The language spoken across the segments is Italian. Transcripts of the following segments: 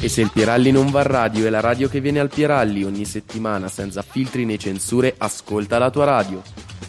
E se il Pieralli non va a radio, è la radio che viene al Pieralli ogni settimana senza filtri né censure, ascolta la tua radio.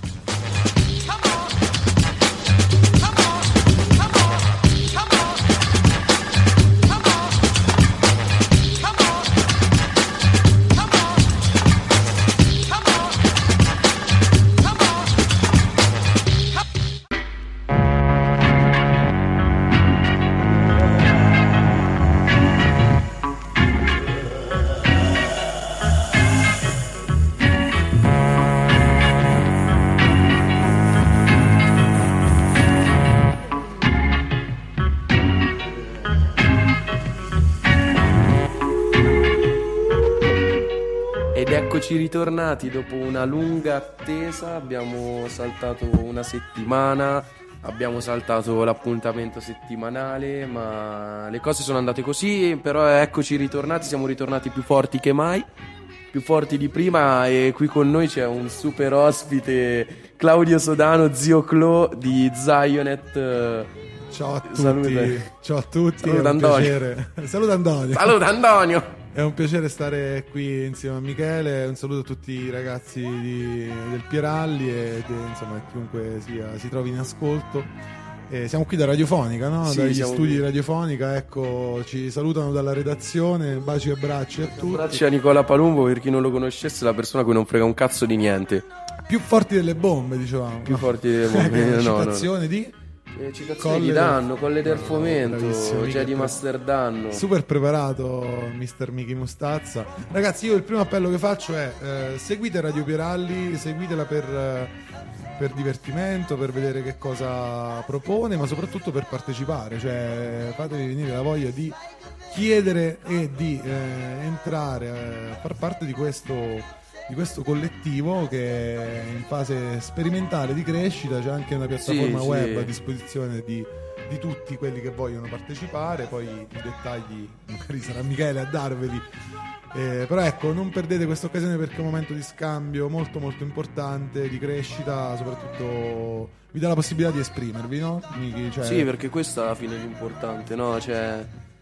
Eccoci ritornati dopo una lunga attesa, abbiamo saltato una settimana, abbiamo saltato l'appuntamento settimanale, ma le cose sono andate così, però eccoci ritornati, siamo ritornati più forti che mai, più forti di prima, e qui con noi c'è un super ospite, Claudio Sodano, zio Clo di Zionet. Ciao a tutti, Salute. Ciao a tutti, Saluta è un Antonio. piacere. Saluta Antonio. Saluta Antonio. È un piacere stare qui insieme a Michele, un saluto a tutti i ragazzi del Pieralli e insomma chiunque si trovi in ascolto. Siamo qui da Radiofonica, no? Sì, Dagli siamo studi qui. di Radiofonica, ecco, ci salutano dalla redazione, baci e abbracci a tutti. Abbracci a Nicola Palumbo, per chi non lo conoscesse, la persona a cui non frega un cazzo di niente. Più forti delle bombe, dicevamo. Più no? forti delle bombe, Una no, no. citazione di... Citazioni di Danno, Colle del Fomento, bravissimo, cioè Mica di Master Danno. Super preparato Mister Michi Mustazza. Ragazzi, io il primo appello che faccio è seguite Radio Pieralli, seguitela per divertimento, per vedere che cosa propone, ma soprattutto per partecipare, cioè fatevi venire la voglia di chiedere e di entrare a far parte di questo collettivo che è in fase sperimentale di crescita. C'è anche una piattaforma Sì, web sì. a disposizione di tutti quelli che vogliono partecipare, poi i dettagli magari sarà Michele a darveli, però ecco, non perdete questa occasione perché è un momento di scambio molto molto importante, di crescita, soprattutto vi dà la possibilità di esprimervi, no? Michi? Cioè, Sì, perché questo alla fine è l'importante, no? Cioè,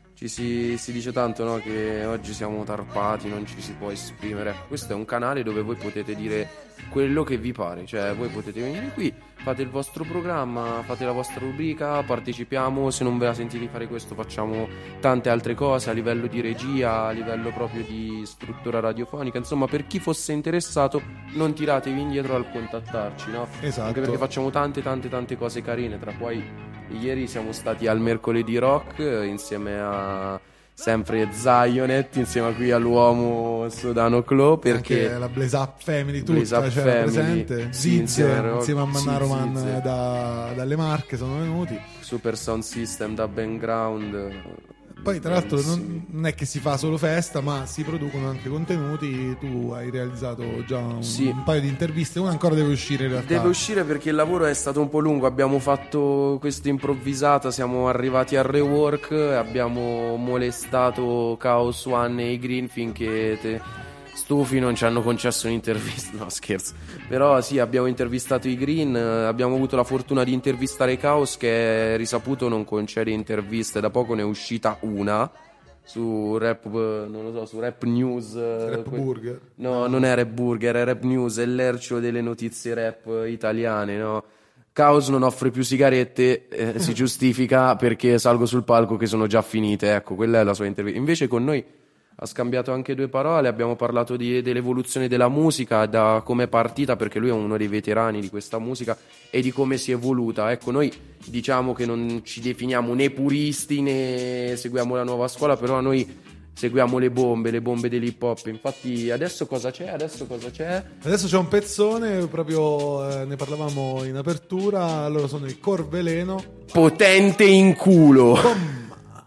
si dice tanto, no? Che oggi siamo tarpati, non ci si può esprimere. Ecco, questo è un canale dove voi potete dire quello che vi pare, cioè voi potete venire qui, fate il vostro programma, fate la vostra rubrica, partecipiamo, se non ve la sentite fare questo facciamo tante altre cose a livello di regia, a livello proprio di struttura radiofonica, insomma per chi fosse interessato non tiratevi indietro al contattarci, no? Esatto. Anche perché facciamo tante cose carine, tra poi ieri siamo stati al Mercoledì Rock insieme a sempre Zionet, insieme a qui all'uomo Sodano Clo, perché anche la Blaze Up Family tutta Blaze Up c'era Family, presente, sì, insieme a Manna sì, Roman Zizze. dalle Marche sono venuti. Super Sound System da background. Poi tra l'altro Bellissimi. non è che si fa solo festa, ma si producono anche contenuti. Tu hai realizzato già un paio di interviste, una ancora deve uscire in realtà. Deve uscire perché il lavoro è stato un po' lungo, abbiamo fatto questa improvvisata, siamo arrivati al rework, abbiamo molestato Chaos One e i Green finché stufi non ci hanno concesso un'intervista, no scherzo, però sì, abbiamo intervistato i Green, abbiamo avuto la fortuna di intervistare Chaos che è risaputo non concede interviste, da poco ne è uscita una su Rap, non lo so, su Rap News, Rap Burger. no, non è Rap Burger, è Rap News, è l'ercio delle notizie rap italiane, no? Chaos non offre più sigarette, si giustifica perché salgo sul palco che sono già finite, ecco, quella è la sua intervista. Invece con noi ha scambiato anche due parole, abbiamo parlato dell'evoluzione della musica, da come è partita, perché lui è uno dei veterani di questa musica, e di come si è evoluta. Ecco, noi diciamo che non ci definiamo né puristi né seguiamo la nuova scuola, però noi seguiamo le bombe dell'hip hop. Infatti adesso cosa c'è? Adesso c'è un pezzone, proprio ne parlavamo in apertura, loro sono il Corveleno. Potente in culo. Boom!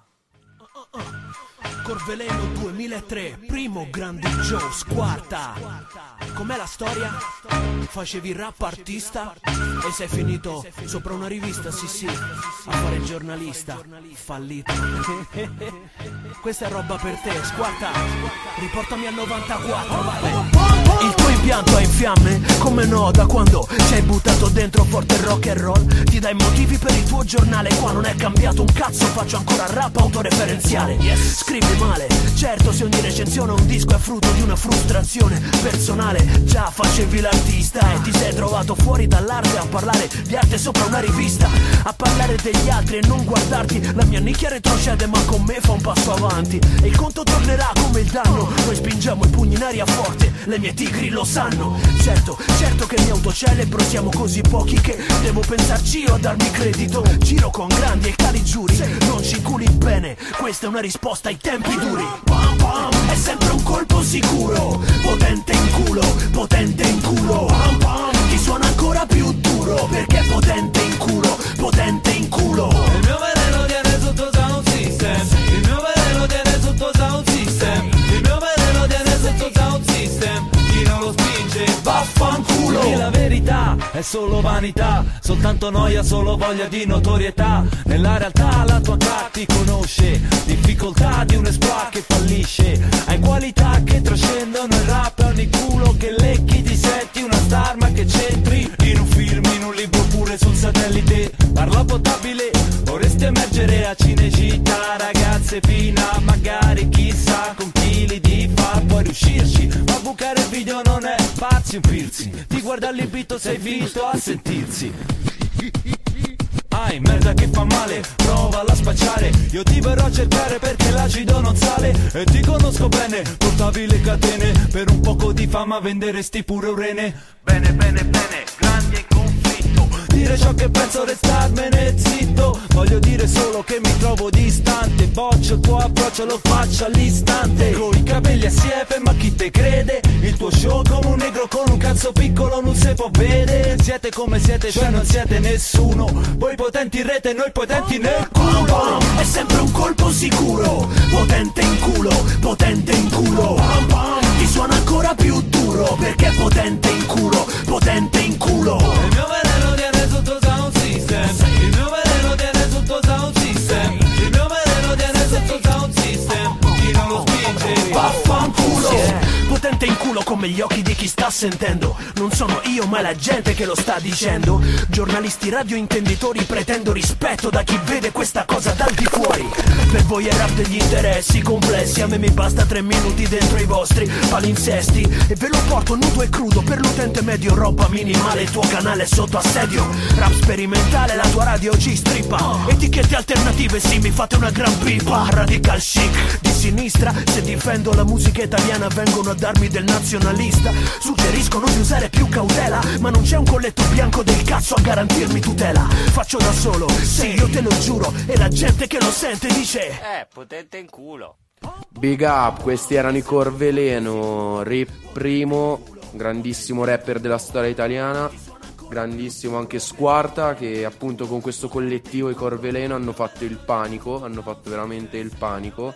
Corveleno 2003, primo grande Joe, quarta. Com'è la storia? Facevi rap artista e sei finito sopra una rivista, sì, a fare il giornalista, fallito. Questa è roba per te, squarta, riportami al 94, vai. Il tuo impianto è in fiamme? Come no, da quando ci hai buttato dentro forte rock and roll? Ti dai motivi per il tuo giornale, qua non è cambiato un cazzo, faccio ancora rap autoreferenziale. Scrivi male. Certo, se ogni recensione un disco è frutto di una frustrazione personale, già facevi l'artista e ti sei trovato fuori dall'arte a parlare di arte sopra una rivista, a parlare degli altri e non guardarti. La mia nicchia retrocede ma con me fa un passo avanti e il conto tornerà come il danno. Noi spingiamo i pugni in aria forte, le mie tigri lo sanno. Certo che mi autocelebro, siamo così pochi che devo pensarci io a darmi credito. Giro con grandi e cari giuri, non ci culi bene, questa è una risposta ai tempi duri. Pam pam, è sempre un colpo sicuro, potente in culo, potente in culo. Pam pam, ti suona ancora più duro, perché è potente in culo, potente in culo. Il mio veleno tiene sotto sound system, il mio veleno tiene sotto sound system, il mio veleno tiene sotto sound system. Chi non lo spinge vaffanculo. E la verità è solo vanità, soltanto noia, solo voglia di notorietà. Nella realtà la tua crack ti conosce, difficoltà di un esploit che fallisce. Hai qualità che trascendono il rap, ogni culo che lecchi ti senti una star, ma che c'entri in un film, in un libro, pure sul satellite. Parla potabile, vorresti emergere a Cinecittà, ragazze fina, magari chissà con chili di far puoi riuscirci, ma bucare il video non è farsi un piercing, ti guarda all'invito sei vinto a sentirsi. Ai, merda che fa male, provala a spacciare, io ti verrò a cercare perché l'acido non sale. E ti conosco bene, portavi le catene, per un poco di fama venderesti pure un rene. Bene, bene, bene, grandi e conflitto, dire ciò che penso, restarmene zitto. Voglio dire solo che mi trovo distante, boccio il tuo approccio, lo faccio all'istante. Con i capelli a siepe, ma chi te crede? Il tuo show come un negro con un cazzo piccolo non si può vedere. Siete come siete, cioè non siete nessuno. Voi potenti in rete, noi potenti nel culo. È sempre un colpo sicuro, potente in culo, potente in culo. Pam pam, ti suona ancora più duro, perché è potente in culo, potente in culo. Il mio veleno tiene sotto sound system, il mio veleno tiene sotto sound system, il mio veleno tiene sotto sound system. Chi non lo spinge vaffanculo. Potente in culo come gli occhi di chi sta sentendo. Non sono io ma è la gente che lo sta dicendo. Giornalisti, radio, intenditori, pretendo rispetto da chi vede questa cosa dal di fuori. Per voi è rap degli interessi complessi, a me mi basta 3 minuti dentro i vostri palinsesti e ve lo porto nudo e crudo per l'utente medio, roba minimale, il tuo canale è sotto assedio. Rap sperimentale, la tua radio ci strippa, etichette alternative, sì, mi fate una gran pipa. Radical chic di sinistra, se difendo la musica italiana vengono a darmi del nazionalista. Suggeriscono di usare più cautela, ma non c'è un colletto bianco del cazzo a garantirmi tutela. Faccio da solo, sì, io te lo giuro, e la gente che lo sente dice potente in culo. Big up, questi erano i Corveleno, Rip Primo, grandissimo rapper della storia italiana, grandissimo anche Squarta, che appunto con questo collettivo i Corveleno hanno fatto il panico, hanno fatto veramente il panico.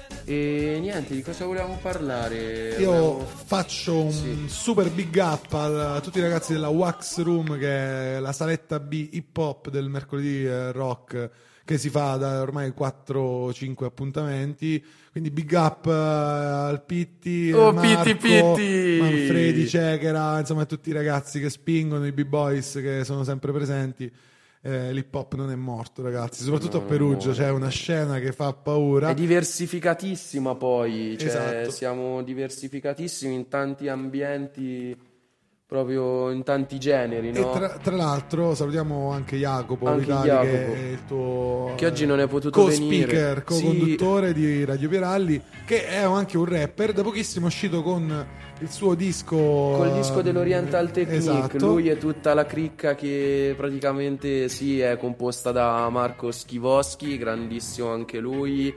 E niente, di cosa volevamo parlare? Io faccio un super big up a tutti i ragazzi della Wax Room, che è la saletta B hip hop del mercoledì rock, che si fa da ormai 4-5 appuntamenti. Quindi big up al Pitti, Marco, Pitti, Manfredi, Cechera, insomma tutti i ragazzi che spingono, i b-boys che sono sempre presenti. L'hip hop non è morto, ragazzi, soprattutto a Perugia c'è una scena che fa paura. È diversificatissima, poi Esatto. Siamo diversificatissimi in tanti ambienti, proprio in tanti generi, no? E tra l'altro salutiamo anche Jacopo Anche Vitali, Jacopo, che è il tuo che oggi non è potuto venire. co-speaker, co-conduttore di Radio Piralli, che è anche un rapper. Da pochissimo è uscito con il suo disco, Col disco dell'Oriental Technique. esatto. Lui e tutta la cricca che praticamente è composta da Marco Schivoschi, grandissimo anche lui,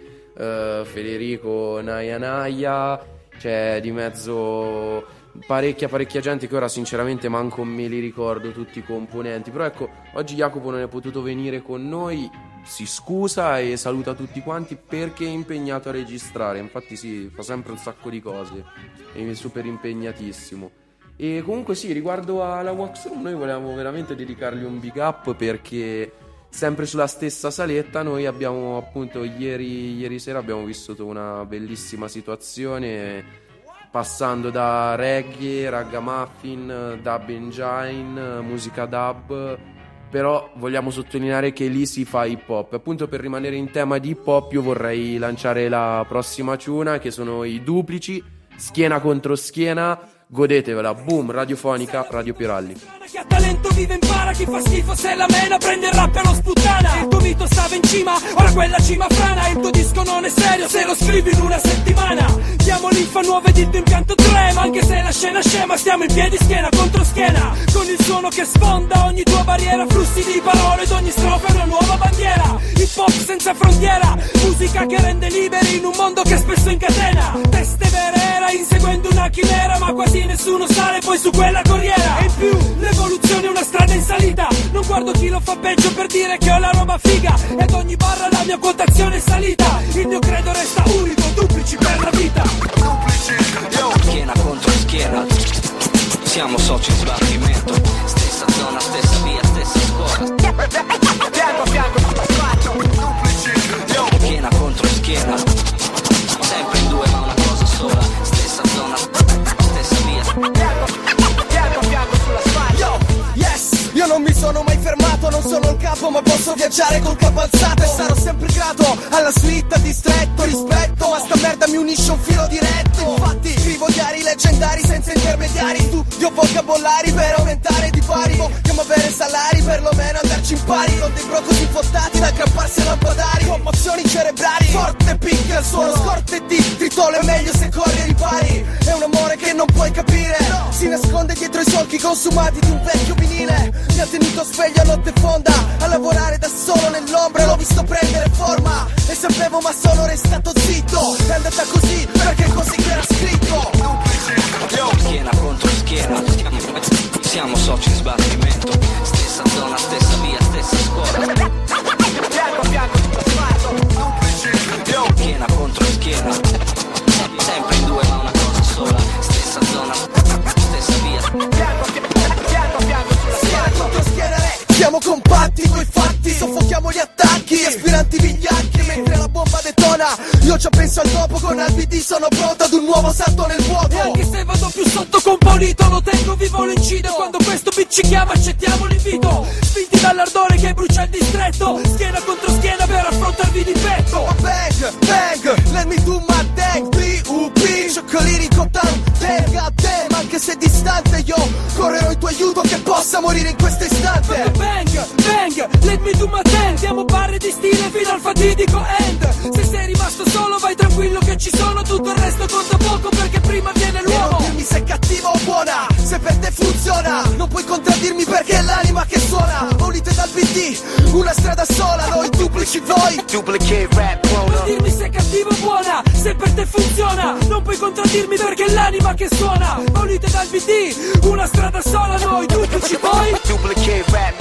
Federico Naya, c'è di mezzo parecchia gente che ora sinceramente manco me li ricordo tutti i componenti. Però ecco, oggi Jacopo non è potuto venire con noi, si scusa e saluta tutti quanti perché è impegnato a registrare. Infatti fa sempre un sacco di cose, è super impegnatissimo. E comunque riguardo alla Wax Room, noi volevamo veramente dedicargli un big up, perché sempre sulla stessa saletta noi abbiamo appunto ieri sera abbiamo vissuto una bellissima situazione, passando da reggae, ragamuffin, dub engine, musica dub, però vogliamo sottolineare che lì si fa hip hop. Appunto, per rimanere in tema di hip hop, io vorrei lanciare la prossima ciuna, che sono i Duplici, Schiena contro Schiena. Godetevela, boom, radiofonica, Radio Piralli. Chi ha talento vive impara, chi fa schifo se la mena prende il rap e lo sputtana. Il tuo mito stava in cima, ora quella cima frana. Il tuo disco non è serio se lo scrivi in una settimana. Diamo l'infa nuova ed il tuo impianto trema, anche se la scena scema stiamo in piedi schiena contro schiena. Con il suono che sfonda ogni tua barriera, flussi di parole ed ogni strofa è una nuova bandiera. Hip hop senza frontiera, musica che rende liberi in un mondo che spesso incatena. Teste vere era inseguendo una chimera, ma quasi nessuno sale poi su quella corriera. E in più l'evoluzione è una strada in salita, non guardo chi lo fa peggio per dire che ho la roba figa. Ed ogni barra la mia quotazione è salita, il mio credo resta unico, Duplici per la vita. Schiena contro schiena, siamo soci in sbattimento. Stessa zona, stessa via, stessa scuola. Fianco a fianco, schiena contro schiena, sempre in due ma una cosa sola. Stessa zona, stessa via. Fianco a fianco sull'asfalto. Yes, io non mi sono mai fermato, non sono il capo ma posso viaggiare col capo alzato. E sarò sempre grato alla suite, distretto, rispetto. Ma sta merda mi unisce un filo diretto. Infatti scrivo diari leggendari senza intermediari. Studio vocabolari per aumentare di pari. Vogliamo avere salari, perlomeno andarci in pari. Con dei bro così fottati da aggrapparsi a lampadari. Commozioni cerebrali, forte picchia il suono. Scorte di tritolo è meglio se corri ai ripari. È un amore che non puoi capire, si nasconde dietro i solchi consumati di un vecchio vinile. Mi ha tenuto sveglio a notte fonda, a lavorare da solo nell'ombra. L'ho visto prendere forma e sapevo ma sono restato zitto. È andata così perché è così che era scritto. Schiena contro schiena, siamo soci in sbattimento. Stessa zona, stessa via, stessa scuola. Fianco a fianco sull'asfalto. Schiena contro schiena, sempre in due ma una cosa sola. Stessa zona, stessa via. Fianco a fianco sull'asfalto. Contro schiena, siamo compatti coi fatti, soffochiamo gli attacchi, aspiranti vigliacchi. Mentre la bomba detona, io ci penso al dopo. Con Albi D sono pronto ad un nuovo salto nel vuoto. E anche se vado più sotto componito, lo tengo vivo, lo incido. Quando questo beat ci chiama accettiamo l'invito. Spinti dall'ardore che brucia il distretto, schiena contro schiena per affrontarvi di petto. Bang, bang, let me do my thing. B.U.P. Cioccolini con tante goddamn. Anche se distante io correrò in tuo aiuto che possa morire in questo istante. Bang, bang, let me do my thing. Diamo barre di stile fino al fatidico end. Se sei rimasto solo vai tranquillo che ci sono. Tutto il resto conta poco perché prima viene E non l'uomo. dirmi se è cattiva o buona, se per te funziona. Non puoi contraddirmi perché è l'anima che suona. Volite dal BD, una strada sola. Noi duplici voi. Duplicate rap, Non dirmi se è cattiva o buona, se per te funziona. Non puoi contraddirmi perché è l'anima che suona. Volite dal BD, una strada sola. Noi duplici voi. duplicate rap,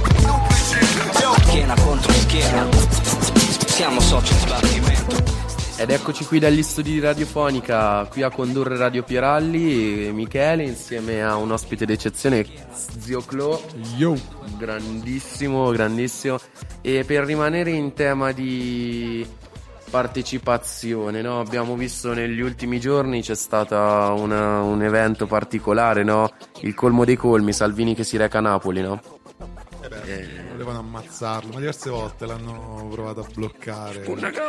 schiena contro schiena, siamo soci in sbattimento. Ed eccoci qui dagli studi di Radiofonica, qui a condurre Radio Piralli, Michele insieme a un ospite d'eccezione, Zio Clo. Yo. Grandissimo, grandissimo. E per rimanere in tema di partecipazione, no? Abbiamo visto negli ultimi giorni c'è stata un evento particolare, no? Il colmo dei colmi, Salvini che si reca a Napoli, no? Volevano ammazzarlo, ma diverse volte l'hanno provato a bloccare.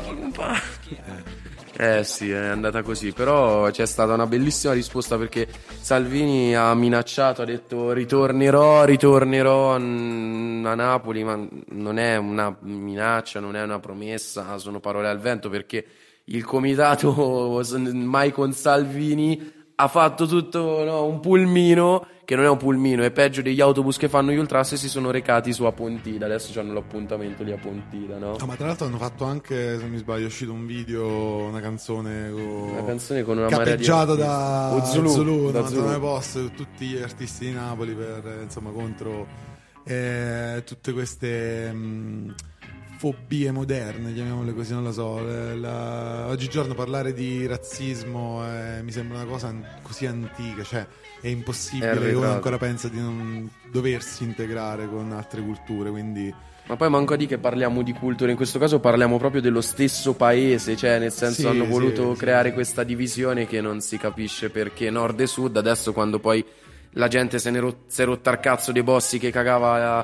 Sì, è andata così. Però c'è stata una bellissima risposta, perché Salvini ha minacciato, ha detto ritornerò a Napoli, ma non è una minaccia, non è una promessa, sono parole al vento, perché il comitato Mai con Salvini ha fatto tutto, no, un pulmino, che non è un pulmino, è peggio degli autobus che fanno gli ultras, e si sono recati su a Pontida. Adesso hanno l'appuntamento lì a Pontida, no? Ma tra l'altro hanno fatto anche, se non mi sbaglio, è uscito un video, una canzone con una capeggiata marea da Zulu, da da Zulu. Zulu post, tutti gli artisti di Napoli per, insomma, contro tutte queste fobie moderne, chiamiamole così, non lo so. Oggigiorno parlare di razzismo mi sembra una cosa così antica, cioè è impossibile che uno ancora pensa di non doversi integrare con altre culture, quindi... Ma poi manco a dire che parliamo di cultura, in questo caso parliamo proprio dello stesso paese, cioè nel senso Sì, hanno voluto sì. creare questa divisione che non si capisce perché nord e sud. Adesso, quando poi la gente si è rotta al cazzo dei bossi che cagava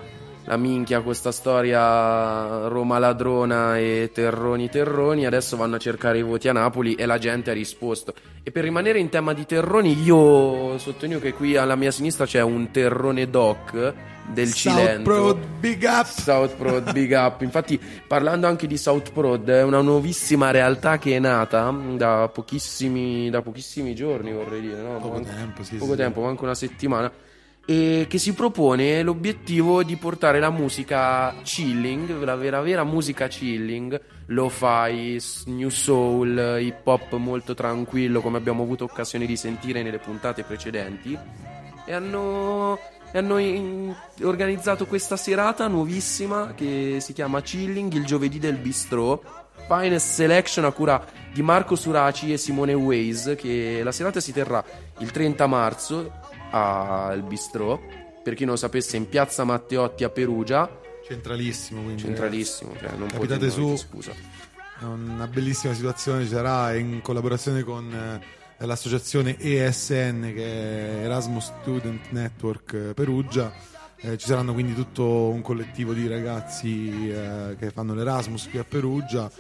la minchia con sta storia Roma ladrona e terroni, adesso vanno a cercare i voti a Napoli e la gente ha risposto. E per rimanere in tema di terroni, io sottolineo che qui alla mia sinistra c'è un terrone doc del Cilento. South Prod, big up! South Prod, big up. Infatti, parlando anche di South Prod, è una nuovissima realtà che è nata da pochissimi giorni, vorrei dire, no? Poco tempo, manco una settimana, e che si propone l'obiettivo di portare la musica chilling, la vera musica chilling, lo-fi, new soul, hip hop molto tranquillo, come abbiamo avuto occasione di sentire nelle puntate precedenti, e hanno organizzato questa serata nuovissima che si chiama Chilling, il giovedì del Bistrò. Finest Selection a cura di Marco Suraci e Simone Ways, che la serata si terrà il 30 marzo al Bistrò, per chi non lo sapesse, in piazza Matteotti a Perugia. Centralissimo, quindi centralissimo, cioè non capitate su, scusa. È una bellissima situazione, ci sarà in collaborazione con l'associazione ESN, che è Erasmus Student Network Perugia. Ci saranno quindi tutto un collettivo di ragazzi che fanno l'Erasmus qui a Perugia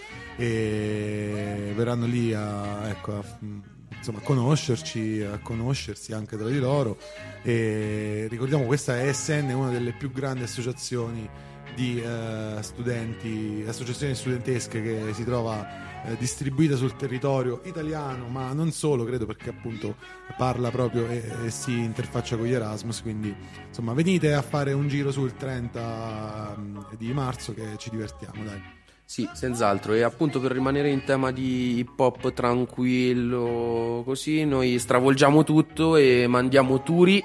e verranno lì a conoscerci, a conoscersi anche tra di loro. E ricordiamo, questa ESN è una delle più grandi associazioni di associazioni studentesche che si trova distribuita sul territorio italiano, ma non solo, credo, perché appunto parla proprio e si interfaccia con gli Erasmus. Quindi insomma, venite a fare un giro sul 30 di marzo che ci divertiamo, dai. Sì, senz'altro. E appunto, per rimanere in tema di hip hop tranquillo così, noi stravolgiamo tutto e mandiamo Turi,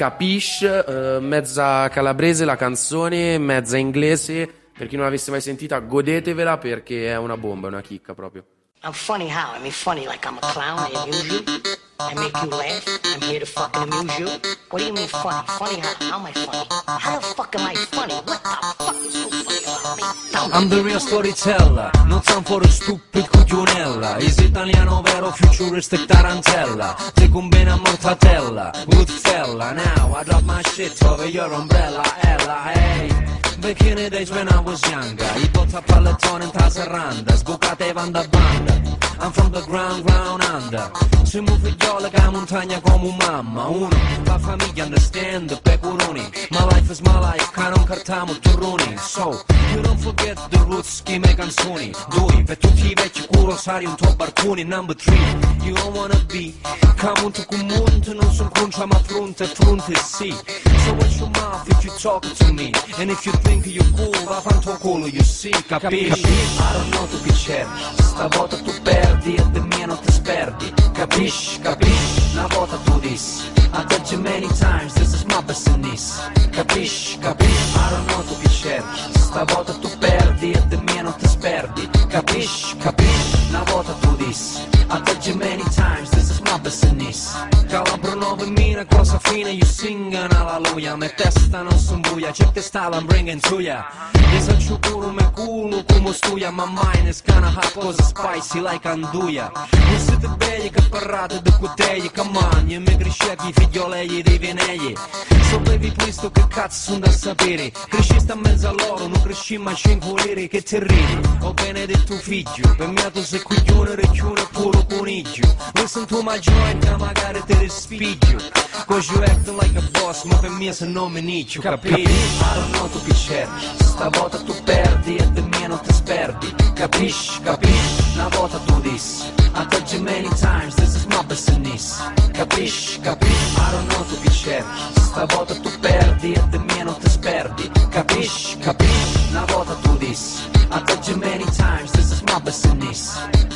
Capiche, mezza calabrese la canzone, mezza inglese. Per chi non l'avesse mai sentita, godetevela perché è una bomba, è una chicca proprio. I'm funny how? I mean funny like I'm a clown, I amuse you, I make you laugh, I'm here to fucking amuse you. What do you mean funny? Funny how? How am I funny? How the fuck am I funny? What the fuck is so funny about me? I'm the real storyteller, not some for a stupid cuglionella. Is italiano vero, futuristic tarantella. Take un bene a mortatella, good fella. Now I drop my shit over your umbrella, Ella, hey. Back in the days when I was younger, I bought a paletone in Taseranda, sbucate van da banda. I'm from the ground under. Siamo figliole che montagna come un mamma. Uno, la famiglia understand the pecoroni. My life is my life, che non cartiamo turroni. So, you don't forget the roots, chi me canzoni. Due, per tutti i vecchi curosari un tuo barconi. Number 3, you don't wanna be camunto con monte, non son concia ma fronte sì. So watch your mouth if you talk to me. And if you think you're cool, va fanto culo, you see, capisci? I don't know tu che cerchi, stavolta tu perdi e de mie non ti sperdi. Capisci, una volta tu dissi I told you many times, this is my business. Capisci, I don't know tu che cerchi, stavolta tu perdi e de mie non ti sperdi. Capisci, una volta tu dissi I told you many times, this is my business. Calabro 9000, cosa fine, you sing an alleluia. Me testa non son buia, check the style I'm bringing to ya. Desaccio puro me culo come stuia, ma mine is kinda hot, cosa spicy like anduia. Non siete belli che parlate di cutelli, come on, io mi crescetti i figliolei dei venegli. So baby please, tu che cazzo da sapere, cresciste a mezzo a loro, non cresci ma 5 lire che ti ridi. Ho benedetto figlio, per me tu sei coglione, recchione e puro coniglio. Listen to my joint, che magari te rispiglio. Cause you acting like a boss, ma per me se non mi nicchio, capisci? I don't know tu che cerchi, stavolta tu perdi e de mie non ti sperdi. Capisci, una volta tu dissi I told you many times, this is my business. Capisci, I don't know tu che cerchi, stavolta tu perdi e de mie non ti sperdi. Capisci, una volta tu dissi I told you many times, this is my business.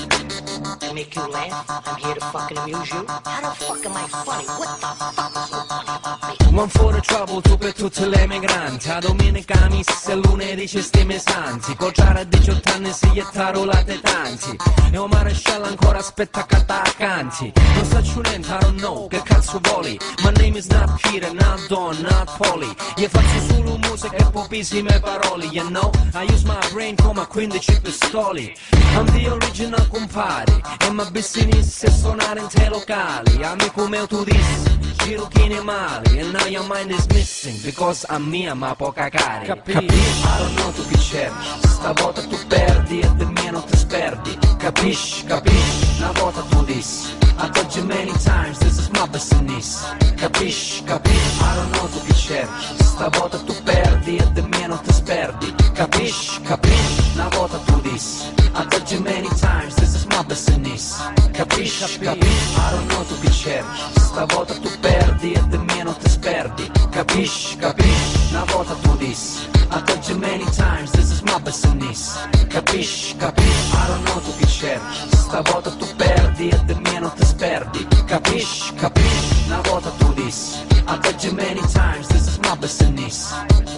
I make you laugh, I'm here to fucking amuse you. How the fuck am I funny? What the fuck is so funny about me? One for the trouble, tu per tutte le migranti. A domenica missa e lunedì ci stiamo santi. Cocciare a 18 anni si ghettarolate tanti. E un maresciallo ancora aspetta che accanti. Non saccio niente, I don't know, che cazzo voli. My name is not Peter, not Don, not Polly. Io faccio solo musica e pochissime parole, you know. I use my brain come a 15 pistoli. I'm the original compare. E ma business è suonare in te locali. Amico mio tu dissi giro pieni male, and now your mind is missing, because I'm mia ma poca cari. Capisci? I don't know tu che cerchi, stavolta tu perdi e del mio non ti sperdi. Capisci? Una volta tu dissi, I told you many times, this is my business. Capisci? I don't know tu che cerchi, stavolta tu perdi e del mio non ti sperdi. Capisci? Una volta tu dissi, I told you many times, this is my business. Capisci? I don't know tu che cerchi, stavolta tu perdi e del mio non ti sperdi. Capisci? Una volta tu dissi, I told you many times, this is my business. Capisci? I don't know tu che cerchi, stavolta tu perdi e del mio non ti sperdi. Capisci? Una volta tu dissi, I told you many times, this is my business.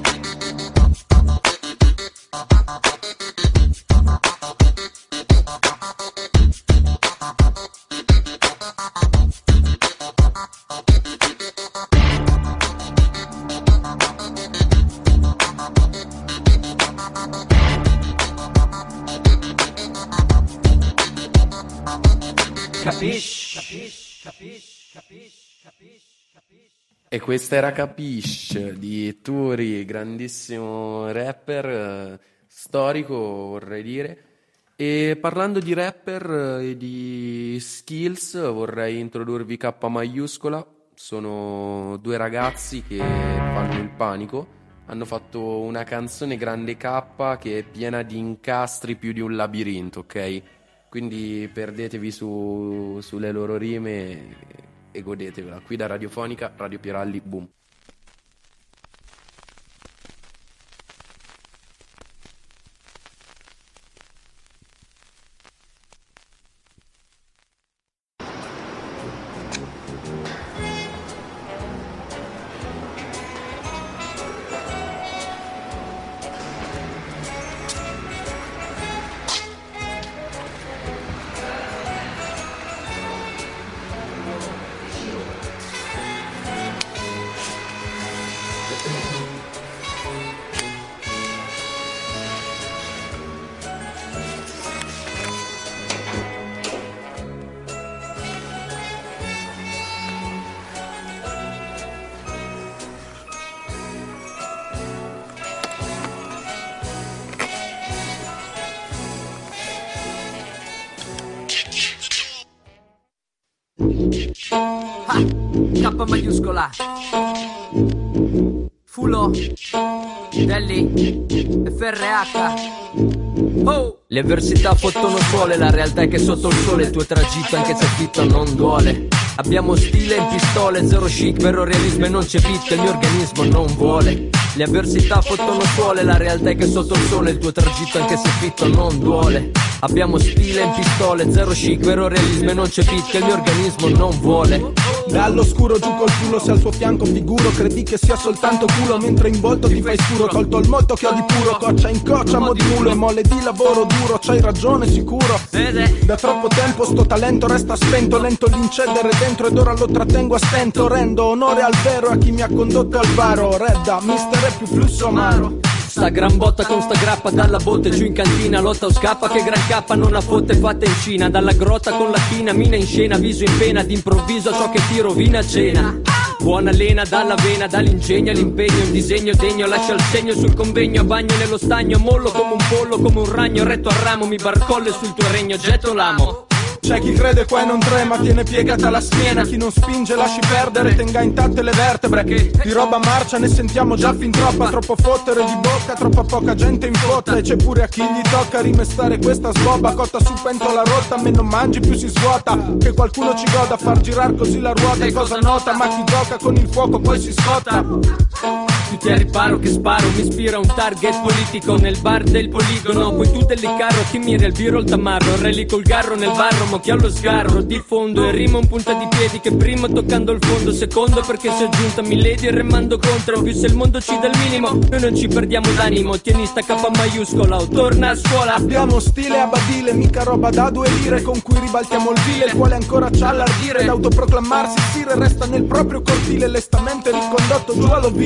E questa era Capish di Turi, grandissimo rapper, storico vorrei dire. E parlando di rapper e di skills vorrei introdurvi K maiuscola. Sono due ragazzi che fanno il panico. Hanno fatto una canzone grande K che è piena di incastri più di un labirinto, ok? Quindi perdetevi sulle loro rime e godetevela. Qui da Radiofonica, Radio Piralli, boom. K maiuscola, Fulo, Delli, FRH. Oh! Le avversità fottono sole, la realtà è che sotto il sole il tuo tragitto anche se fitto non duole. Abbiamo stile in pistole, zero chic, vero realismo e non c'è beat, il mio organismo non vuole. Le avversità fottono sole, la realtà è che sotto il sole il tuo tragitto anche se fitto non duole. Abbiamo stile in pistole, zero chic, vero realismo e non c'è beat, che il mio organismo non vuole. Dall'oscuro giù col culo, se al suo fianco figuro, credi che sia soltanto culo, mentre in volto ti fai scuro. Tolto il molto che ho di puro, coccia in coccia, mo di mulo e mole di lavoro duro, c'hai ragione sicuro. Da troppo tempo sto talento resta spento, lento l'incedere dentro ed ora lo trattengo a stento. Rendo onore al vero, a chi mi ha condotto al varo, redda, mister è più flusso amaro. Sta gran botta con sta grappa, dalla botte giù in cantina, lotta o scappa che gran K non ha fotte fatte in Cina. Dalla grotta con la china, mina in scena, viso in pena, d'improvviso ciò che ti rovina cena. Buona lena dalla vena, dall'ingegno all'impegno, un disegno degno, lascia il segno sul convegno, a bagno nello stagno, mollo come un pollo, come un ragno, retto al ramo, mi barcolle sul tuo regno, getto l'amo. C'è chi crede qua e non trema, tiene piegata la schiena, chi non spinge lasci perdere, tenga intatte le vertebre. Di roba marcia ne sentiamo già fin troppa, troppo fottere di bocca, troppa poca gente in fotta. E c'è pure a chi gli tocca rimestare questa sboba, cotta su pentola rotta, a me non mangi più si svuota. Che qualcuno ci goda a far girar così la ruota è cosa nota, ma chi gioca con il fuoco poi si scotta. Più ti riparo che sparo, mi ispira un target politico nel bar del poligono. Poi tu del carro, chi mira il biro il tamarro, rally col garro nel barro, mo chi ha lo sgarro di fondo. E rima un punta di piedi che primo toccando il fondo, secondo perché si è giunta Milady e remando contro. Più se il mondo ci dà il minimo, noi non ci perdiamo d'animo. Tieni sta K maiuscola o torna a scuola. Abbiamo stile a badile, mica roba da 2 lire, con cui ribaltiamo il vile. Il quale ancora c'ha l'ardire d'autoproclamarsi sire, resta nel proprio cortile, lestamente ricondotto giù all'ovile.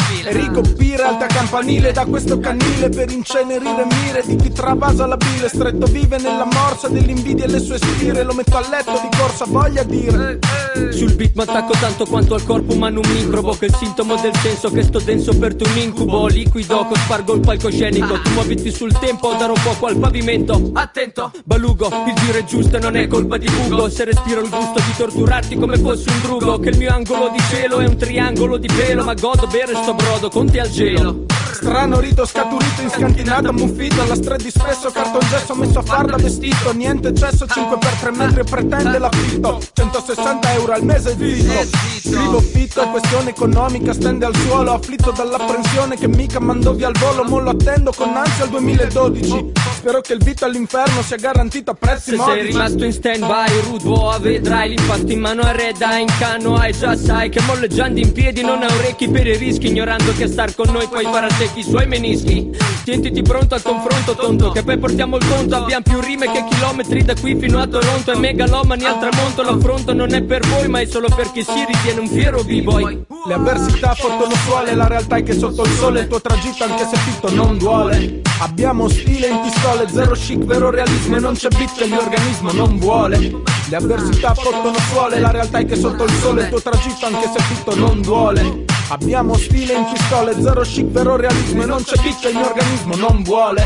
Enrico Pira, alta campanile da questo canile per incenerire mire di chi travasa la bile. Stretto vive nella morsa dell'invidia e le sue spire. Lo metto a letto di corsa, voglia dire. Sul beat m'attacco tanto quanto al corpo umano un microbo, che è il sintomo del senso che sto denso per tu un incubo. Liquido, spargo il palcoscenico, tu muoviti sul tempo, darò fuoco al pavimento. Attento, Balugo, il giro è giusto e non è colpa di Bugo. Se respiro il gusto di torturarti come fossi un drugo, che il mio angolo di cielo è un triangolo di pelo, ma godo bere sto brodo, conti al gelo. Strano rito scaturito in scantinato ammuffito, alla strada di spesso cartongesso messo a farda vestito. Niente cesso, 5x3 metri e pretende l'affitto, 160 euro al mese il fitto. Scrivo fitto, è questione economica, stende al suolo, afflitto dall'apprensione che mica mando via al volo. Mo lo attendo con ansia al 2012, spero che il vitto all'inferno sia garantito a prezzi modici. Se sei rimasto in stand by, Rude vedrai l'impasto in mano a Reda, in cano e già sai che molleggiando in piedi non ha orecchi per i rischi, ignorando che star con noi poi farà secchi i suoi menischi. Tientiti pronto al confronto tonto, che poi portiamo il conto, abbiamo più rime che chilometri da qui fino a Toronto. E megalomani al tramonto, l'affronto non è per voi ma è solo per chi si ritiene un fiero b-boy. Le avversità fottono suole, la realtà è che sotto il sole il tuo tragitto anche se fitto non duole. Abbiamo stile in pistole, zero chic, vero realismo e non c'è beat che il mio organismo non vuole. Le avversità fottono suole, la realtà è che sotto il sole il tuo tragitto anche se fitto non duole. Abbiamo stile in pistole, zero chic, vero realismo e non c'è beat che il mio organismo non vuole.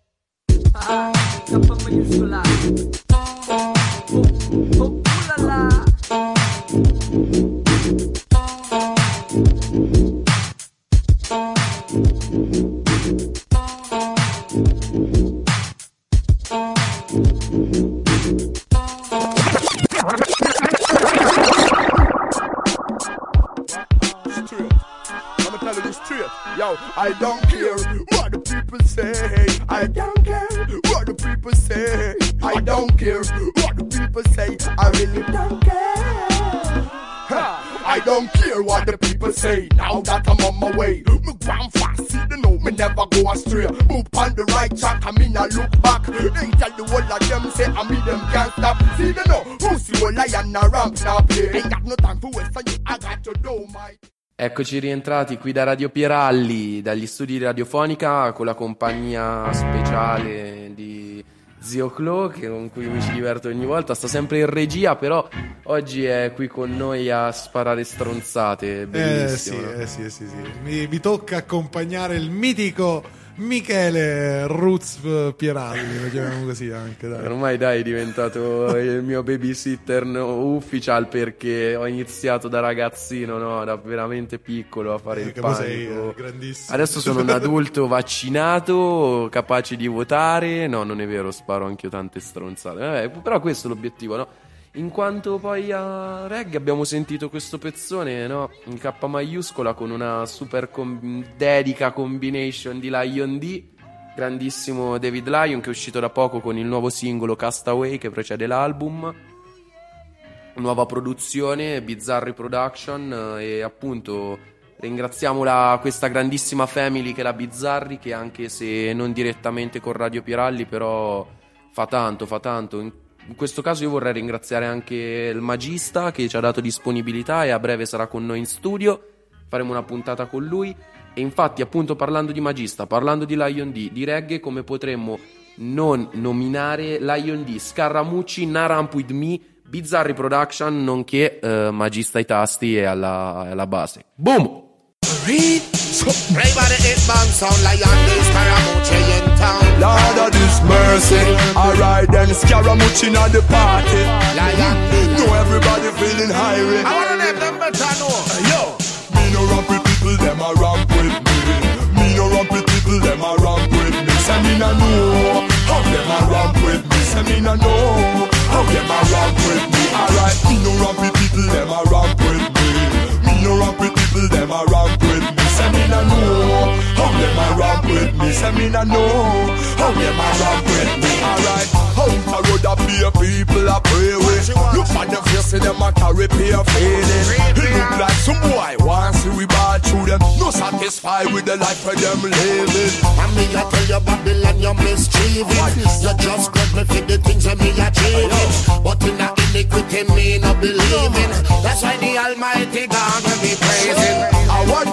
K maiuscola. La. Yo, I don't care what the people say. I don't care what the people say. I don't care what the people say. I really don't care. I don't care what the people say. Now that I'm on my way, me grand fast, see the know me never go astray. Move on the right track, I mean I look back. They tell the whole of them say I mean them can't stop. See the know, who's the whole lion a ramp now play. Ain't got no time for waste, so I got to do my. Eccoci rientrati qui da Radio Pieralli, dagli studi di Radiofonica, con la compagnia speciale di Zio Clo, con cui mi ci diverto ogni volta. Sta sempre in regia, però oggi è qui con noi a sparare stronzate. Bellissimo. Sì. Mi tocca accompagnare il mitico Michele Roots Pieralli, lo chiamiamo così anche, dai. Ormai dai, è diventato il mio babysitter ufficial, perché ho iniziato da ragazzino, no, da veramente piccolo a fare il panico. Sei grandissimo. Adesso sono un adulto vaccinato, capace di votare. No, non è vero, sparo anch'io tante stronzate. Però questo è l'obiettivo, no? In quanto poi a reggae abbiamo sentito questo pezzone, no? In K maiuscola, con una super dedica combination di Lion D, grandissimo David Lyon, che è uscito da poco con il nuovo singolo Castaway che precede l'album. Nuova produzione, Bizzarri Production, e appunto ringraziamo questa grandissima family che è la Bizzarri, che anche se non direttamente con Radio Pieralli però fa tanto. In questo caso io vorrei ringraziare anche il Magista, che ci ha dato disponibilità e a breve sarà con noi in studio. Faremo una puntata con lui. E infatti, appunto, parlando di Magista, parlando di Lion D, di reggae, come potremmo non nominare Lion D, Scaramucci, Naramp With Me, Bizzarri Production, nonché Magista ai tasti e alla base. Boom! Play by the 8-band sound like on this Scaramucci in town. Lord of this mercy. Alright then, Scaramucci on the party. Know everybody feeling high. I wanna let them better know. Yo, me no ramp with people, them a ramp with me. Me no ramp with people, them a ramp with me. Say me no know how them a ramp with me. Say me no know how them a ramp with me. Alright, me no ramp with people, them a ramp with me. Me no ramp with people, them a ramp with me. Say me no know how them a ramp with me. Say me no know how them a ramp with me. Alright, out the road a be people a pray with. Look at them face, them a carry peer feeling. It look like some boy want see we bad through them. No satisfied with the life of them living. And me a tell you Babylon you're mischieving. You just got me for the things that me achieving. But in a iniquity me no believing. That's why the Almighty God will be praising. I want this city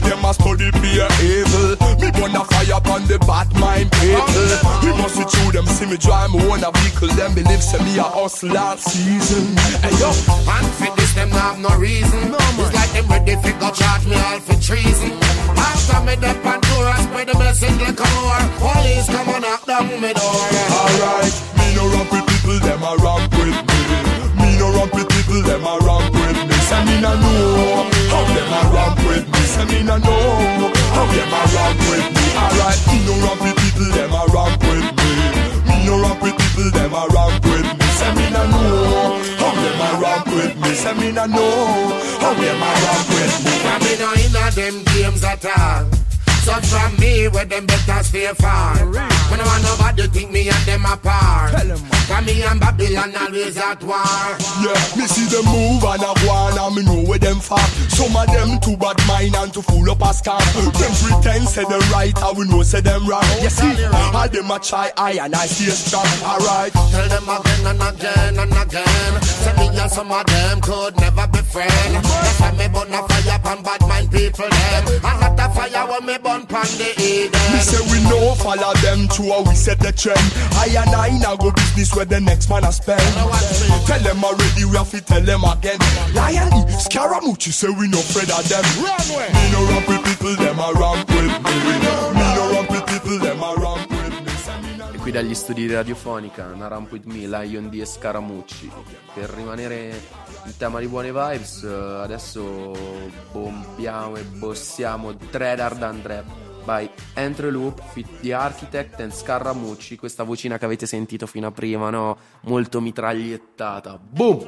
them a study fear evil. Me burn a fire upon the bad mind people. We must see through them, see me drive me own a vehicle. Them believe say me a hustle all season. Hey yo, and for this them have no reason. It's like them ready fi go charge me all for treason. After me the Pandora spread the message like a war. Police come and knock down me door. Alright, me no ramp with people, them a ramp with me. Me no ramp with people, them a ramp with me. Say me no know how them a ramp with me. Say me no know how them a ramp with me. Alright, me no ramp with people, them a ramp with me. Me no ramp with people, them a ramp with me. Say me no know how them a ramp with me. Say me no know how them a ramp with me. I me no inna them games at all. So from me, where them better stay far. When I want nobody think me and them apart. From me and Babylon always at war. Yeah, me see them move and a go on and me know where them far. Some of them too bad mind and too full up a scam. Them pretend say them right and we know say them wrong. You see, all them a try I and I stay strong. Alright, tell them again and again and again. Say me and some of them could never be friends. That's why me burn a fire upon bad mind people them. And not a fire when me burn pan the Eden. Me say we know follow them to how we set the trend. I and I now go business where the next man a spend. Tell them already, we have to tell them again. Lion E, Scaramucci say we no afraid of them. Me no ramp with people, them a ramp with me. Me no ramp with people, them a ramp with me. E qui dagli studi di Radiofonica, una Ramp With Me, Lion D e Scaramucci. Per rimanere in tema di buone vibes, adesso bombiamo e bossiamo Dread Hard and Rap by Entry Loop, Fit The Architect and Scaramucci. Questa vocina che avete sentito fino a prima, no? Molto mitragliettata. Boom!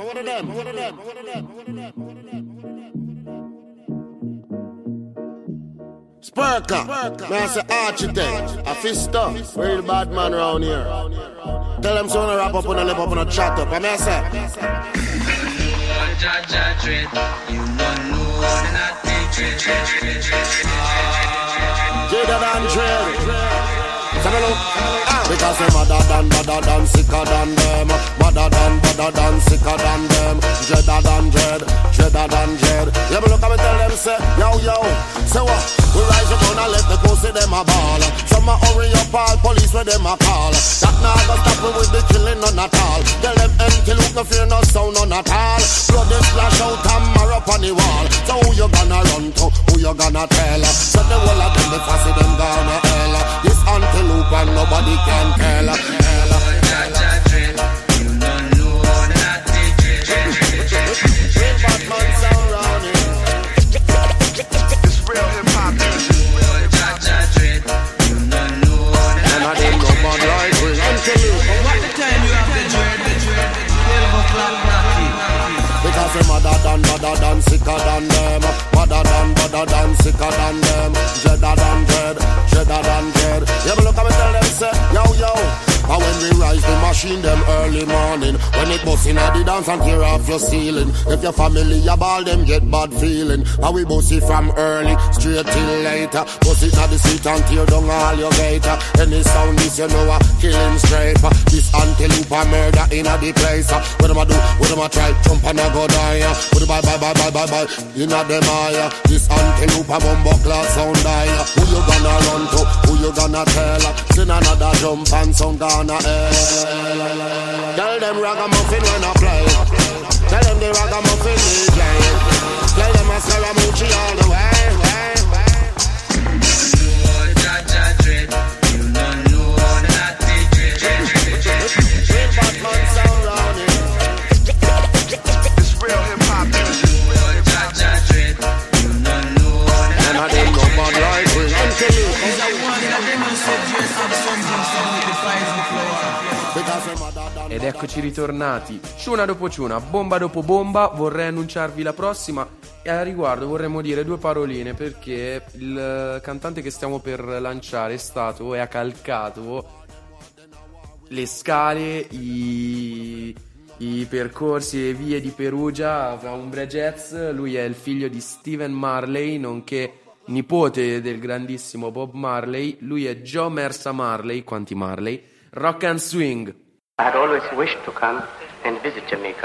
Spurka, me I say architect, a fister, real bad man round here. Tell them so to wrap up on a lip up on a chat up, and me I say you don't know not Jada than dread. Because them badder than sicker than them. Badder than sicker than them. Dreader than dread. Yeah, but look at me tell them say, yo, say what? We rise up and let the coast say them a ball. Some a hurry up all police where them a call. That now go stop me with the killing none at all. Tell them empty look no fear no sound none at all. Blood they splash out and mark up on the wall. So who you gonna run to? Who you gonna tell? So the whole of them before see them gonna hell. This antelope and nobody can tell. Because them badder than sicker than them. Badder than sicker than them. Dreader than dread. Yeah, but look at me tell them say, yo. And when we rise the machine them early morning, when it bust in at the dance and tear off your ceiling. If your family a ball them get bad feeling. And we bust it from early straight till later. Bust it at the seat and tear down all your gator. Any sound this you know a killing straight. This antelope a murder in a the place. What them a do? What them a try? Jump and a go die. What bye in a them eye. This antelope a bumbo class sound die. Who you gonna run to? Who you gonna tell? Send another jump and sound gonna tell them ragamuffin when I play. Tell them the ragamuffin DJ. Tell them I Scaramucci all the way. You don't know that real Batman sound round here. It's real hip hop music. You don't know that. And I didn't know about life. Ed eccoci ritornati, ciuna dopo ciuna, bomba dopo bomba. Vorrei annunciarvi la prossima e a riguardo vorremmo dire due paroline, perché il cantante che stiamo per lanciare ha calcato le scale, i percorsi e vie di Perugia a Umbria Jazz. Lui è il figlio di Stephen Marley, nonché nipote del grandissimo Bob Marley. Lui è Joe Mersa Marley, quanti Marley, rock and swing. I had always wished to come and visit Jamaica.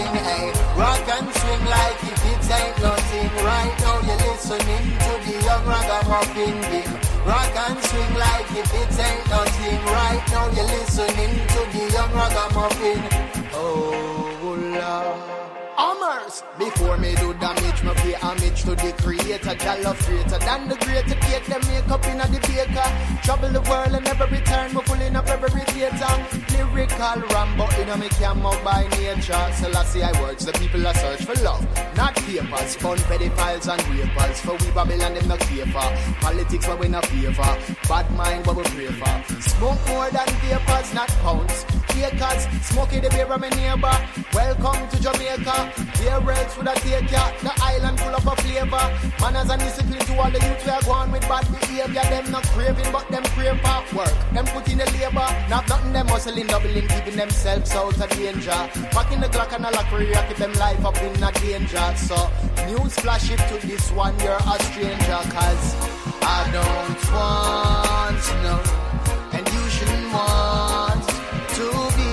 swing, hey. Rock and swing like if it ain't nothing. Right now you're listening to the young ragamuffin beam. Rock and swing like if it ain't nothing. Right now you're listening to the young ragamuffin. Oh Lord. Hammers. Before me do damage, me pay homage to the creator. Jah love greater than the greater. Take them makeup in a the baker. Trouble the world and never return. Me pulling up every theater. Lyrical Rambo in a me cam up by nature. Selassie I words, the people are search for love, not papers. Fun pedophiles and rapers. For we Babylon them not care for. Politics where we not favor. Bad mind what we pray for. Smoke more than vapors, not pounds. Acres, smoky the beer of my neighbor. Welcome to Jamaica. Beer rates would have take ya. The island full of a flavor. Manners and discipline to all the youth we are going with bad behavior. Them not craving but them crave for work. Them put in the labor. Not nothing them hustling, doubling, keeping themselves out of danger. Back in the Glock and a lock career, keep them life up in a danger. So news flash it to this one, you're a stranger. Cause I don't want to know, and you shouldn't want to be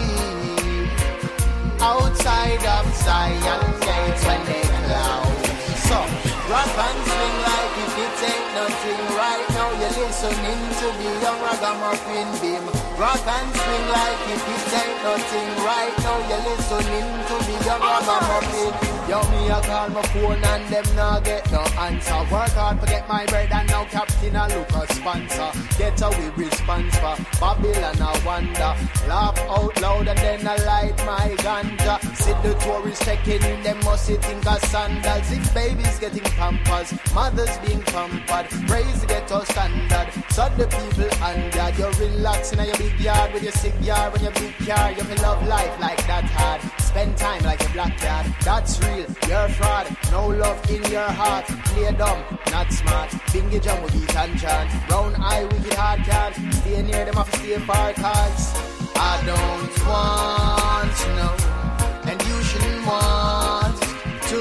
outside of Zion gates when they close. So rock and swing like if it ain't nothing. Right now you're listening to the young ragamuffin beam. Rock and swing like if it ain't nothing. Right now you're listening to the young ragamuffin. Yo, me a call my phone and them nah get no answer. Work hard to get my bread and now Captain a look a sponsor. Get a we response for Babylon a wonder. Laugh out loud and then I light my ganja. See the tourists checking in, them must think of sandals. If babies getting pampers, mothers being pampered. Raise the ghetto standard, so the people under. You're relaxing in your big yard with your cigar and your big car. You feel love life like that hard. Spend time like a black cat. That's real. You're fraud, no love in your heart. Play dumb, not smart. Bingy jam with beat and chant. Round eye wicked hard can't stay near them off stay far. Cause I don't want to know, and you shouldn't want to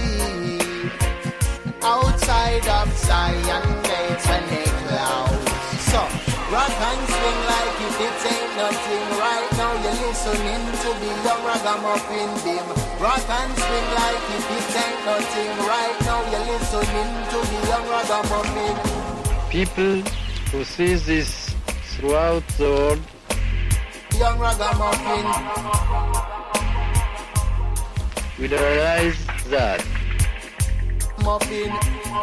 be outside of Zion gates when they close. So rock and swing like if it ain't nothing. Right now you're listening to the young ragamuffin beam. Rock and swing like if it ain't nothing. Right now you're listening to the young ragamuffin. People who see this throughout the world, young ragamuffin, will realize that muffin,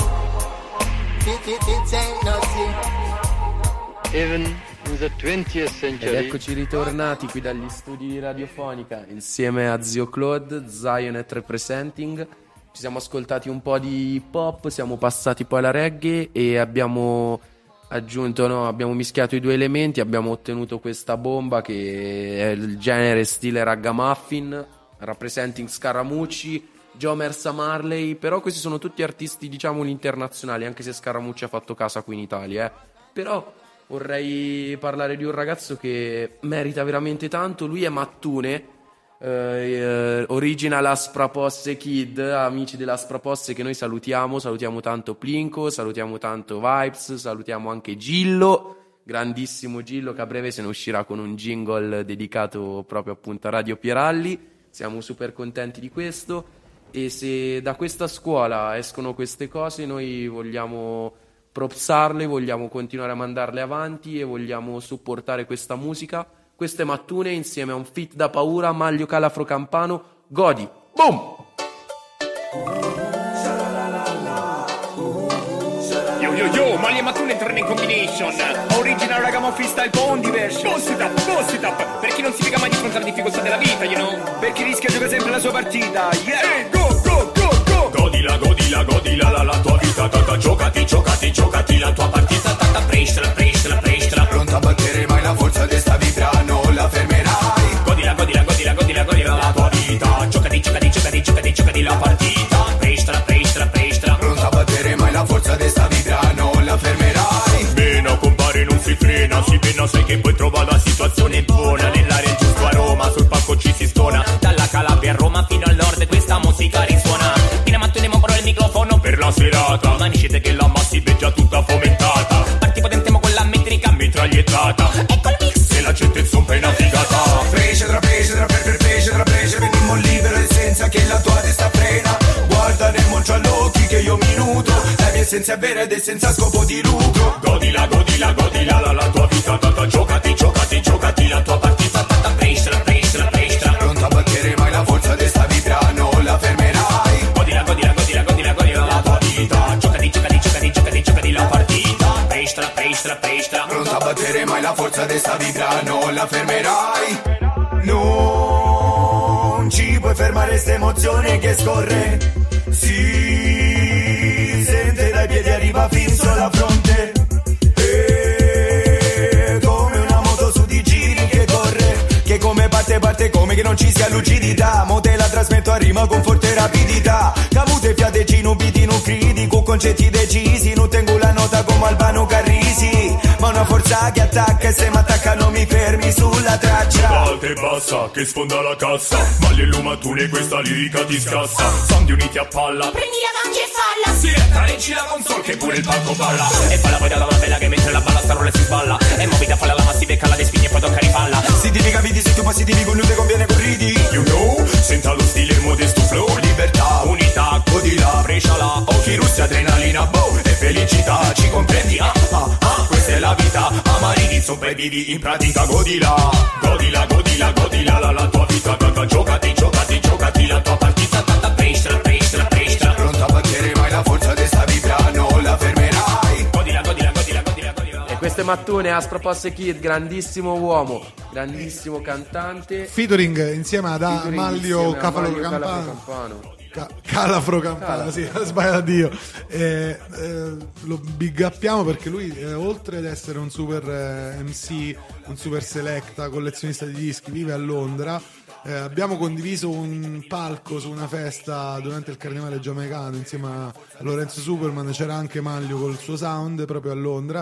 it ain't nothing. Even in the 20th century. Ed eccoci ritornati qui dagli studi di Radiofonica insieme a Zio Claude, Zionet Representing. Ci siamo ascoltati un po' di hip hop, siamo passati poi alla reggae e abbiamo aggiunto, abbiamo mischiato i due elementi, abbiamo ottenuto questa bomba che è il genere stile ragamuffin, Representing Scaramucci, Jomersa Marley, però questi sono tutti artisti diciamo internazionali, anche se Scaramucci ha fatto casa qui in Italia, Però vorrei parlare di un ragazzo che merita veramente tanto. Lui è Mattune, Original Aspra Posse Kid, amici dell'Aspra Posse che noi salutiamo tanto Plinko, salutiamo tanto Vibes, salutiamo anche Gillo, grandissimo Gillo, che a breve se ne uscirà con un jingle dedicato proprio appunto a Radio Pieralli. Siamo super contenti di questo, e se da questa scuola escono queste cose noi vogliamo propsarle, vogliamo continuare a mandarle avanti e vogliamo supportare questa musica. Questo è Mattune insieme a un feat da paura, Maglio Calafro Campano, Godi. Boom! Yo yo yo, Maglio e Mattune entrano in combination. Original ragamuffin style con diversion. Boss it up, per chi non si piega mai di fronte alle difficoltà della vita, you know. Per chi rischia gioca sempre la sua partita, yeah. Hey, go, go, go, go. Godila, la tua vita, tata, giocati la tua partita, tata, prestala. Pronta a battere mai la forza di sta vibra, non la fermerai. Godila la tua vita, giocati la partita, prestala. Pronta a battere mai la forza di sta vibra, non la fermerai. Meno compare, non si frena, si pena, sai che poi trova la situazione buona. Nell'area il giusto aroma, sul palco ci si stona. Dalla Calabria a Roma fino al nord questa musica risuona. Pina Mattune mo il microfono per la serata. Ma scende che la massiveggia tutta fomentata. Parti potente mo con la metrica mitragliettata. Ecco il mix e la gente zompa in navigata. Prece, venimmo libero e senza senza vera ed è senza scopo di lucro. Godila, godila, godila la tua vita, tata, giocati, giocati, giocati la tua partita, tata, prestala, prestala, prestala. Pronta a battere mai la forza di sta vibra, non la fermerai. Godila, godila, godila, godila, godila la tua vita, giocati, giocati, giocati, giocati, giocati la partita, prestala, prestala, prestala. Pronta a battere mai la forza di sta vibra, non la fermerai. Non ci puoi fermare sta emozione che scorre, si sente dai piedi arriva fin sulla fronte, e come una moto su di giri che corre, che come parte come che non ci sia lucidità, mo te la trasmetto a rima con forte rapidità, cavute fiate ginubiti non cridi, con concetti decisi, non tengo la nota come Albano Carrisi, ma una forza che attacca e se mi attacca non mi fermi sulla traccia. Alta e bassa che sfonda la cassa, ma l'illumatune questa lirica ti scassa, sondi uniti a palla, prendi la ganja e falla, si reggi la console che pure il palco balla, e falla poi dalla bella che mentre la balla sta rolla si sballa, e movita falla la massiva e cala le spine e poi tocca rifalla, si tipica vidi se tu positivi con nude conviene corridi, you know, senta lo stile il modesto flow, libertà, unità, godila, presciala, occhi russi, adrenalina, boh, e felicità, ci comprendi, questa è la vita, amarini sopravvivi in pratica, godila, godila, godila, godila la tua vita, tata, giocati, giocati, giocati la tua partita, tata, prestala, prestala, prestala, pronta a battere mai la forza di sta vibra, non la fermerai, godila, godila, godila, godila, godila. E questo è Mattone, Aspro Posse Kid, grandissimo uomo, grandissimo cantante. Featuring insieme ad Amalio Calafro Campano. Calafro Campana, sì, ha sbagliato io. Lo big uppiamo perché lui, oltre ad essere un super MC, un super selecta, collezionista di dischi, vive a Londra. Abbiamo condiviso un palco su una festa durante il carnevale giamaicano insieme a Lorenzo Superman, c'era anche Maglio col suo sound proprio a Londra,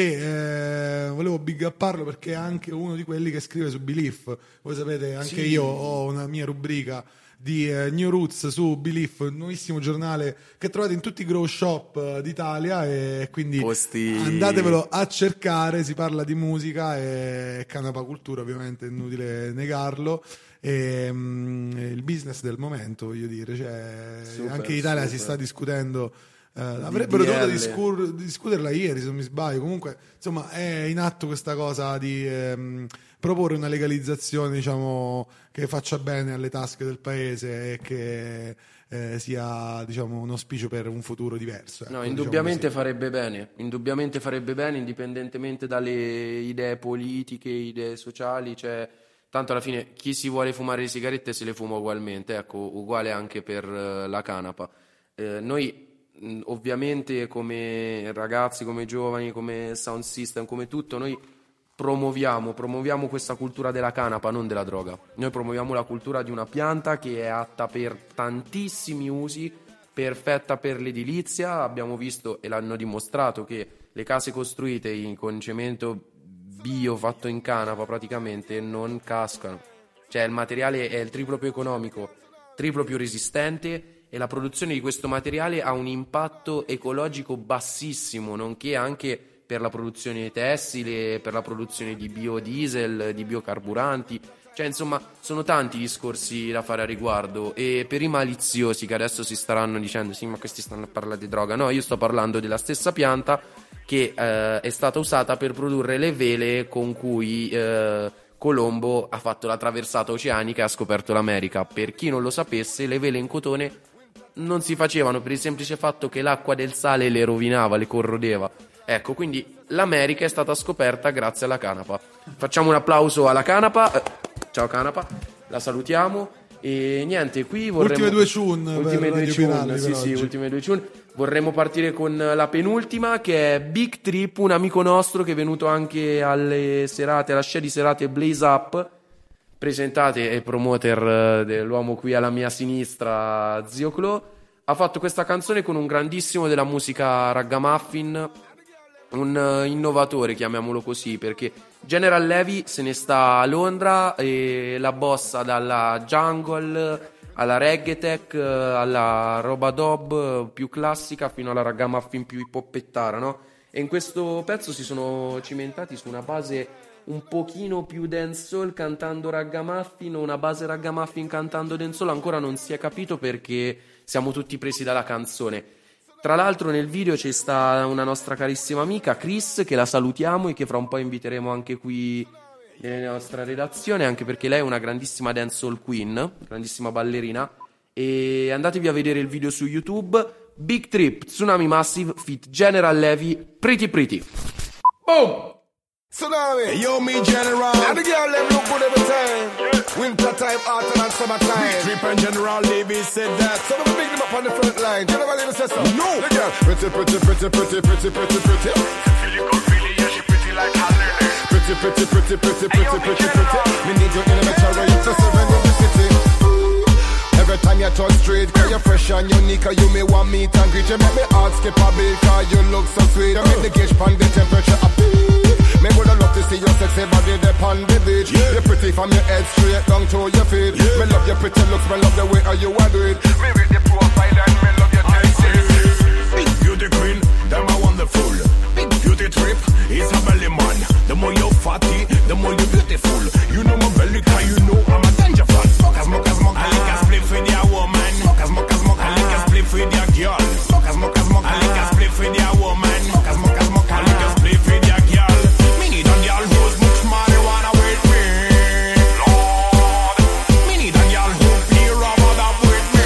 e volevo big upparlo perché è anche uno di quelli che scrive su Belief. Voi sapete, anche io ho una mia rubrica di New Roots su Belief, un nuovissimo giornale che trovate in tutti i grow shop d'Italia, e quindi andatevelo a cercare. Si parla di musica e canapa cultura, ovviamente, è inutile negarlo, e il business del momento, voglio dire, cioè, anche in Italia si sta discutendo, avrebbero dovuto discuterla ieri se non mi sbaglio, comunque insomma è in atto questa cosa di proporre una legalizzazione, diciamo, che faccia bene alle tasche del paese e che sia, diciamo, un auspicio per un futuro diverso. No, indubbiamente farebbe bene, indipendentemente dalle idee politiche, idee sociali, cioè tanto alla fine chi si vuole fumare le sigarette se le fuma ugualmente, ecco, uguale anche per la canapa. Noi ovviamente come ragazzi, come giovani, come sound system, come tutto, noi promuoviamo questa cultura della canapa, non della droga. Noi promuoviamo la cultura di una pianta che è atta per tantissimi usi, perfetta per l'edilizia. Abbiamo visto e l'hanno dimostrato che le case costruite con cemento bio fatto in canapa praticamente non cascano, cioè il materiale è il triplo più economico, triplo più resistente, e la produzione di questo materiale ha un impatto ecologico bassissimo, nonché anche per la produzione tessile, per la produzione di biodiesel, di biocarburanti. Cioè, insomma, sono tanti discorsi da fare a riguardo, e per i maliziosi che adesso si staranno dicendo sì, ma questi stanno a parlare di droga, no, io sto parlando della stessa pianta che è stata usata per produrre le vele con cui Colombo ha fatto la traversata oceanica e ha scoperto l'America. Per chi non lo sapesse, le vele in cotone non si facevano per il semplice fatto che l'acqua del sale le rovinava, le corrodeva. Ecco, quindi l'America è stata scoperta grazie alla canapa. Facciamo un applauso alla canapa. Ciao canapa, la salutiamo. E niente, qui vorremmo... Ultime due tune. Vorremmo partire con la penultima, che è Big Trip, un amico nostro che è venuto anche alle serate, alla scia di serate Blaze Up, presentate, e promoter dell'uomo qui alla mia sinistra, Zio Clo. Ha fatto questa canzone con un grandissimo della musica ragamuffin, un innovatore, chiamiamolo così, perché General Levy se ne sta a Londra e la bossa dalla jungle alla reggae tech, alla roba dub più classica fino alla ragamuffin più hippopettara, no? E in questo pezzo si sono cimentati su una base un pochino più dancehall cantando ragamuffin, o una base ragamuffin cantando dancehall, ancora non si è capito perché siamo tutti presi dalla canzone. Tra l'altro nel video c'è sta una nostra carissima amica Chris, che la salutiamo e che fra un po' inviteremo anche qui nella nostra redazione, anche perché lei è una grandissima dancehall queen, grandissima ballerina. E andatevi a vedere il video su YouTube. Big Trip, Tsunami Massive feat General Levy, Pretty Pretty. Boom! Tsunami, yo me General, and the girl them look good every time. Winter time, autumn and summer time. Big Trip and General Levy said that. So we pick them up on the front line. General Levy says so. No, the girl, pretty, pretty, pretty, pretty, pretty, pretty, pretty. Feel you good, really, yeah, she pretty like Hallelujah. Pretty, pretty, pretty, pretty, pretty, pretty, pretty. Me need you in the metro, you to surrender the city. Every time you touch street, cause you're fresh and unique, you may want meet and greet. You make me heart skip a beat, cause you look so sweet. You make the gauge pan the temperature up. Me woulda love to see your sexy body there on the beach. Yeah. You're pretty from your head straight down to your feet. Yeah. Me love your pretty looks, me love the way how you a do it. Me read the profile and me love your taste. Big beauty queen, them are wonderful. Big beauty trip is a belly man. The more you're fatty, the more you're beautiful. You know my belly, cause you know I'm a danger fan. Smoke a smoke a smoke, I like a split for their woman. Smoke a smoke a smoke, I like a split for their girl. Smoke a smoke a smoke, I like a split for their woman. Smoke a smoke a smoke, I like a split for their girl. Me need a girl who's much marijuana with me, Lord. Me need a girl who play rubber with me,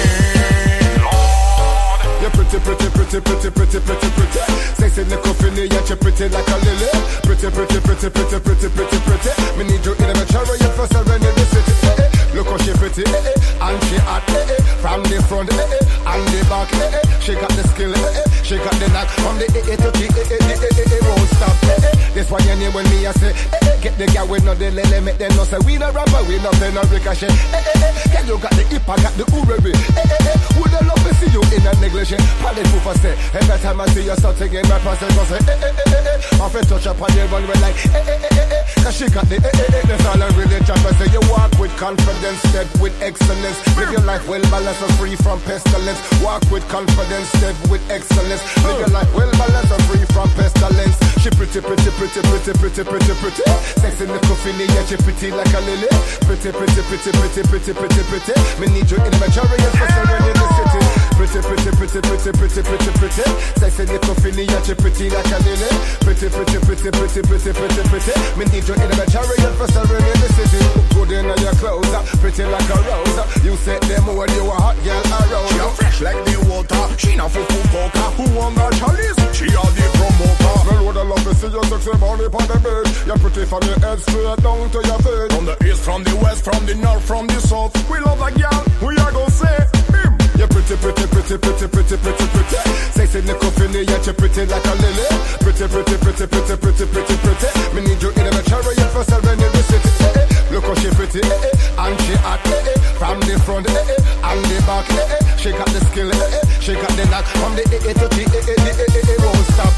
Lord. You're pretty, pretty, pretty, pretty, pretty, pretty, pretty. Sex in the coffin, yeah, you're pretty like a lily. Pretty, pretty, pretty, pretty, pretty, pretty, pretty. Me need you in a chariot for surrender the city. Look how she pretty, and she hot, from the front, and the back, she got the skill, she got the knack, from the to the won't stop. This one you name when me I say, get the girl with no delay, make them know say we no rapper, we no play no ricochet. Girl you got the hip, I got the urebi. Would I love to see you in a negligee? Pally Poopa say, every time I see you something in my process, I say, my friend touch up on the runway like, cause she got the that's all I really try to say. You walk with confidence, step with excellence. Live your life well balanced and free from pestilence. Walk with confidence, step with excellence. Live your life well balanced and free from pestilence. She pretty, pretty, pretty, pretty, pretty, pretty, pretty. Sex in the coffin, yeah, she pretty like a lily. Pretty, pretty, pretty, pretty, pretty, pretty, pretty. Me need you in the chariot for surrender the city. Pretty, pretty, pretty, pretty, pretty, pretty, pretty. Sex in the coffin, yeah, she pretty like a lily. Pretty, pretty, pretty, pretty, pretty, pretty, pretty. Me need you in the chariot for surrender the city. Good in your clothes, pretty like a rose. You said them when you a hot girl around. She fresh like the water, she not for coca. Who won that chalice? She are the promoter. Well, would I love to see your sexy body on the bed. You're pretty from your head straight down to your feet. From the east, from the west, from the north, from the south. We love that girl, we are gonna say him. You're pretty, pretty, pretty, pretty, pretty, pretty, pretty. Sex in the coffin, yeah, you're pretty like a lily. Pretty, pretty, pretty, pretty, pretty, pretty, pretty. Me need you in a chariot for surrender the city. Look how she pretty, and she hot, from the front, and the back, she got the skill, she got the knack, from the to the won't stop.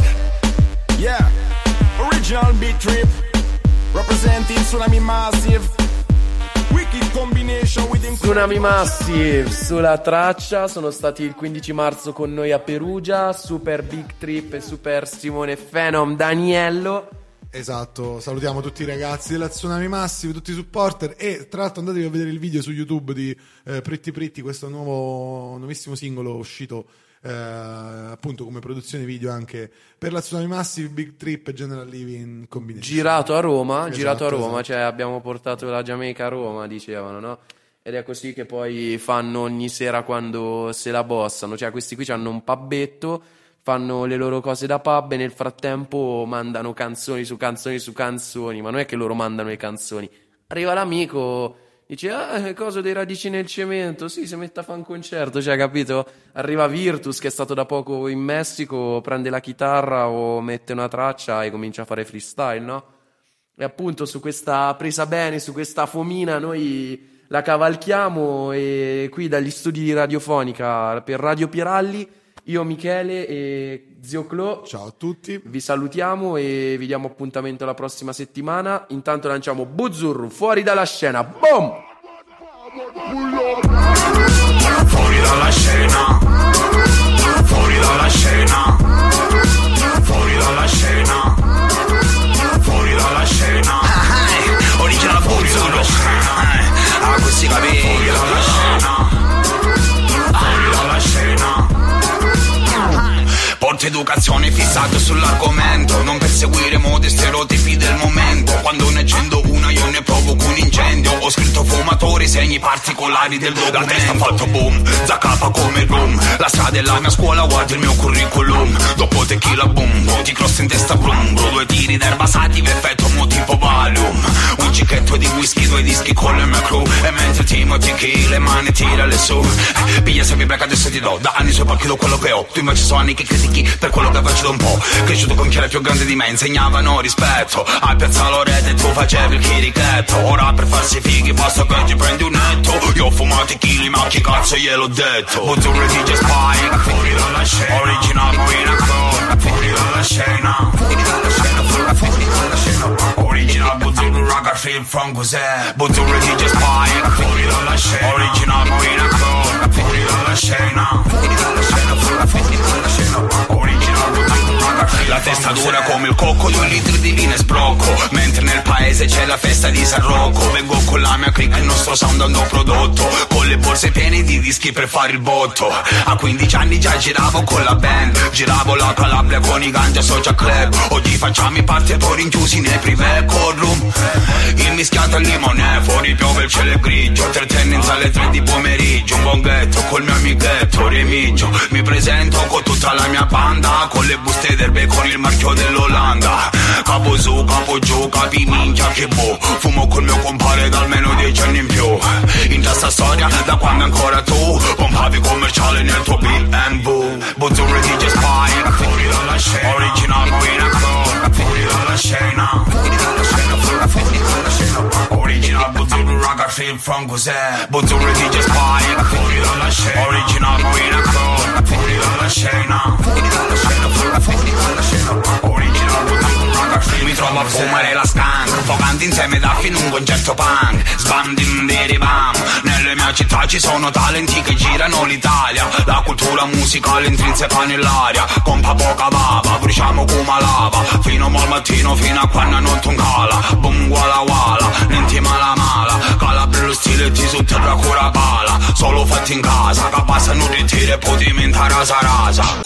Yeah, original Big Trip, representing Tsunami Massive. Wicked combination with Tsunami Massive sulla traccia. Sono stati il 15 marzo con noi a Perugia. Super Big Trip e super Simone Phenom Daniello. Esatto, salutiamo tutti i ragazzi della Tsunami Massive, tutti i supporter. E tra l'altro andatevi a vedere il video su YouTube di Pretty Pretty, questo nuovissimo singolo uscito appunto come produzione video anche per la Tsunami Massive, Big Trip e General Levy in combination. Girato a Roma, esatto. Cioè abbiamo portato la Giamaica a Roma, dicevano, no? Ed è così che poi fanno ogni sera quando se la bossano. Cioè questi qui hanno un pubbetto, fanno le loro cose da pub e nel frattempo mandano canzoni su canzoni su canzoni. Ma non è che loro mandano le canzoni, arriva l'amico, dice cosa dei Radici nel cemento, sì, si mette a fare un concerto, cioè, capito? Arriva Virtus che è stato da poco in Messico, prende la chitarra o mette una traccia e comincia a fare freestyle, no? E appunto su questa presa bene, su questa fomina noi la cavalchiamo. E qui dagli studi di Radiofonica per Radio Piralli, io Michele e Zio Clo, ciao a tutti, vi salutiamo e vi diamo appuntamento la prossima settimana. Intanto lanciamo Buzzurru, fuori dalla scena, boom! Fuori dalla scena, fuori dalla scena, fuori dalla scena, fuori dalla scena. Original Buzzurru, ah, così capì. Fuori dalla scena, fuori dalla scena. fatto educazione fissato sull'argomento, non per seguire mode e stereotipi del momento. Quando ne accendo una io ne provoco un incendio. Ho scritto fumatori, segni particolari del documento. La testa ha fatto boom, zaccapa come room. La strada è la mia scuola, guarda il mio curriculum. Dopo tequila boom, ti cross in testa brum. 2 tiri d'erba sativa, effetto mo tipo Valium. Un cicchetto di whisky, 2 dischi con le mie crew. E mentre Timothy chi le mani tira le su. Piglia se mi break adesso ti do. Da anni sui palchi do quello che ho. Tu invece so anni che critichi per quello che faccio da un po'. Cresciuto con chi era più grande di me, insegnavano rispetto. A Piazza Loreto tu facevi il chirichetto. Ora per farsi fighi basta che ti prendi un netto. Io ho fumato i chili ma chi cazzo gliel'ho detto. Buzzurri DJ Spike, fuori dalla scena. Original Marina Code, fuori dalla scena. Fuori dalla scena, fuori dalla scena. Original Buzzurri Raga Film from cos'è. Buzzurri DJ Spike, fuori dalla scena. Original Marina Code, fuori dalla scena. Fuori dalla scena, fuori dalla scena. Original Buzzurri Raga Film. La testa dura come il cocco, 2 litri di vino e sbrocco. Mentre nel paese c'è la festa di San Rocco. Vengo con la mia click, il nostro sound hanno prodotto. Con le borse piene di dischi per fare il botto. A 15 anni già giravo con la band. Giravo la Calabria con i Ganja Social Club. Oggi facciamo i partetori rinchiusi nei privé call room. Il mischiato al limone, fuori piove il cielo è grigio. 3 tennis alle 3 di pomeriggio. Un bonghetto col mio amichetto Remigio. Mi presento con tutta la mia banda. Con le buste d'erbe con il marchio dell'Olanda. Capo su, capo giù, capi minchia che boh. Fumo col mio compare da almeno 10 anni in più. In questa storia da quando ancora tu pompavi commerciale nel tuo B&B. Buzzurri DJ Spike, fuori dalla scena. Original Marina Code, fuori dalla scena. Fuori dalla scena, fuori dalla scena. Original Buzzurri Raga Film from cos'è. Buzzurri DJ Spike, fuori dalla scena. Original Marina Code, fuori dalla scena. Fuori dalla scena, fuori dalla scena. Original Buzzurri Raga Film. Mi trovo a fumare la skunk, focanti insieme da fino un concerto punk. Sbam dim diri bam. Nelle mie città ci sono talenti che girano l'Italia. La cultura musicale intrinseca nell'aria. Con poca bava, bruciamo come lava. Fino al mattino, fino a quando non tu cala. Boom wala wala, nenti mala mala. Calabria lo stile ti su terra cura bala. Solo fatti in casa, che passano di tire e poi diventa rasa rasa.